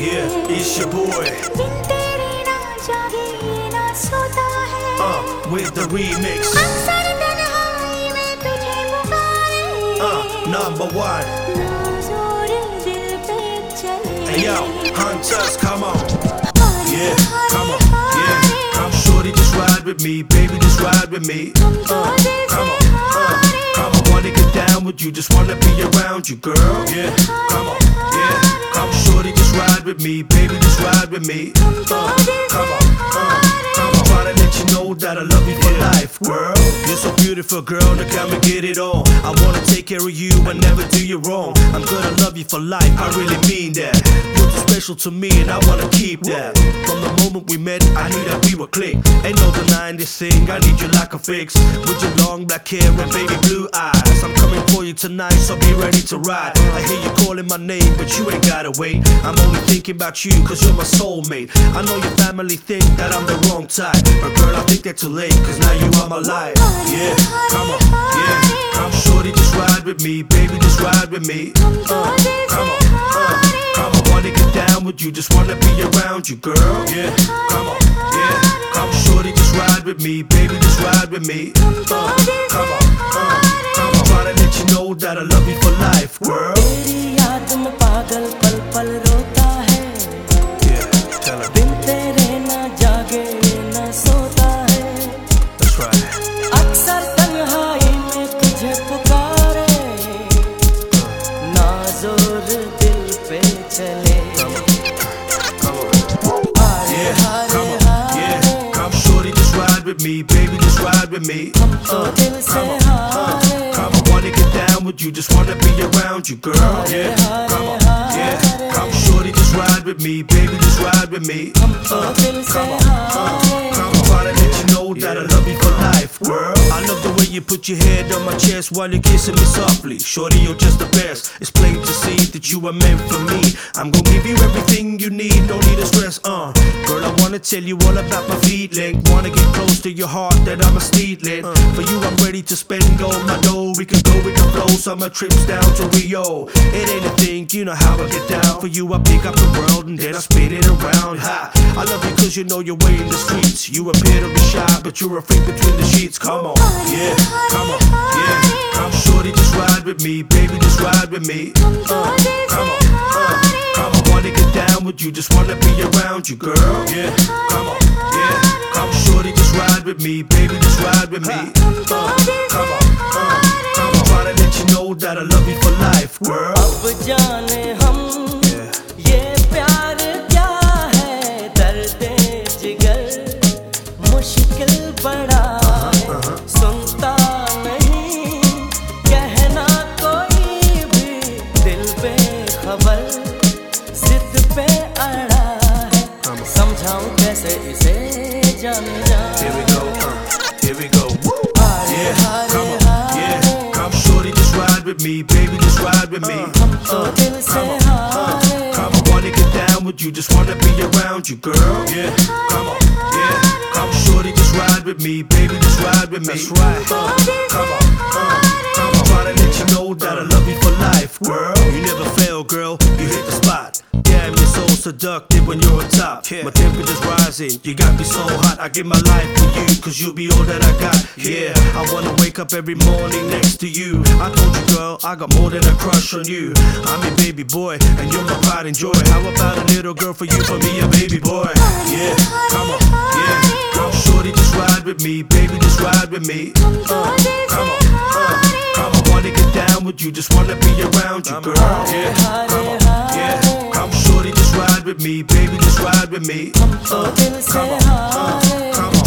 Yeah, it's your boy. With the remix. Number one. Hey yo, hunters, come on. Yeah, come on. Yeah, come shorty, just ride with me, baby, just ride with me. Come on, come on, wanna get down with you, just wanna be around you, girl. Yeah, come on, yeah, come shorty, just ride with me, baby, just ride with me. Come on, tryna let you know that I love you for life, girl. You're so beautiful, girl, now come and get it on. I wanna take care of you and never do you wrong. I'm gonna love you for life, I really mean that. You're too special to me and I wanna keep that. From the moment we met, I knew that we would click. Ain't no denying this thing, I need you like a fix. With your long black hair and baby blue eyes, I'm coming for you tonight, so be ready to ride. I hear you calling my name, but you ain't gotta wait. I'm only thinking about you, cause you're my soulmate. I know your family think that I'm the wrong type, but girl, I think they're too late, cause now you are my life. Yeah, come on, yeah, come shorty, just ride with me, baby, just ride with me. Come on, wanna get down with you, just wanna be around you, girl. Yeah, come on, yeah, come shorty, just ride with me, baby, just ride with me. Come on, tryna let you know that I love you for life, girl. तेरी याद में पागल पल पल रोता है। दिन तेरे ना जागे ना सोता है। That's right. अक्सर तन्हाई में तुझे पुकारे, ना जोर दिल पे चले। Come shorty, just ride with me, baby, just ride with me. हम तो दिल से हारे। Come on, wanna get down with you, just wanna be around you, girl. Yeah, come on, yeah, come shorty, just ride with me, baby, just ride with me. हम तो दिल से हारे। Come on, tryna let you know that I love you for life, girl. I love the way you put your head on my chest while you're kissing me softly. Shorty, you're just the best. It's plain to see that you are meant for me. I'm gonna give you everything you need, no need to stress. Girl, I wanna tell you all about my feeling. Wanna get close to your heart, that I'm a stealing. For you, I'm ready to spend all my dough. We can go with the flow, summer trips down to Rio. It ain't a thing, you know how I get down. For you, I pick up the world and then I spin it around. Ha! I love you cause you know your way in the streets. You appear to be shy, but you're a freak between the sheets. Come on, yeah, come on, yeah. Come shorty, just ride with me, baby, just ride with me. Come on, wanna get down with you, just wanna be around you, girl. Yeah, come on, yeah. Come shorty, just ride with me, baby, just ride with me. Come on, tryna let you know that I love you for life, girl. अब जाने हम ये प्यार क्या है, दर्द जिगर मुश्किल बड़ा है, सुनता नहीं कहना कोई भी, दिल पे खबर जिद पे अड़ा है, समझाऊं कैसे इसे जान जा। Here we go, here we go. Yeah, come on, yeah, come shorty, just ride with me, baby, just ride with me. हम तो दिल से हारे। Come on, wanna get down with you, just wanna be around you, girl. Yeah, come on, yeah, come shorty, just ride with me, baby, just ride with me. That's right. Come on, tryna let you know that I love you for life, girl. You never fail, girl, you hit the spot. Damn, you're so seductive when you're on top. My temperature's rising, you got me so hot. I give my life for you, cause you'll be all that I got. Yeah, I wanna wake up every morning next to you. I told you, girl, I got more than a crush on you. I'm your baby boy, and you're my pride and joy. How about a little girl for you, for me, a baby boy? Yeah, come on, yeah, come shorty, just ride with me, baby, just ride with me. Come on, wanna get down with you, just wanna be around you, girl. Yeah, come on, yeah, come shorty, just ride with me, baby, just ride with me. हम तो दिल से हारे। Come on,